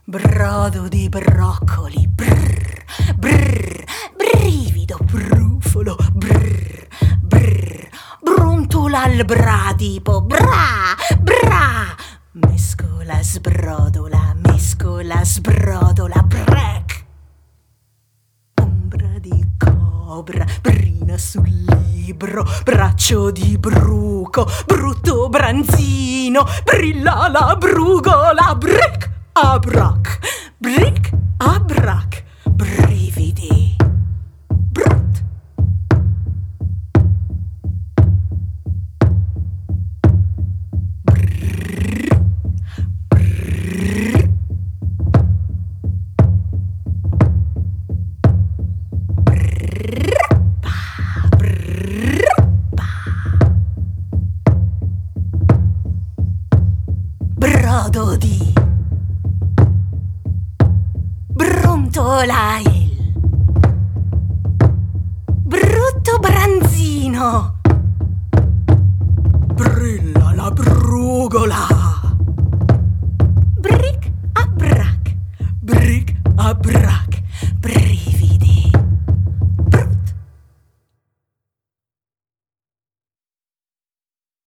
Brodo di broccoli, brrr, brrr, brivido, brufolo, brrr, brrr, bruntola al bradipo, bra, bra, mescola, sbrodola, brec. Ombra di cobra, brina sul libro, braccio di bruco, brutto branzino, brilla la brugola, bric, abrac, bric, abrac, brividi, brut. Brrr, brrr. Brodo di brontola il brutto branzino, brilla la brugola, bric a brac, bric a brac, bric.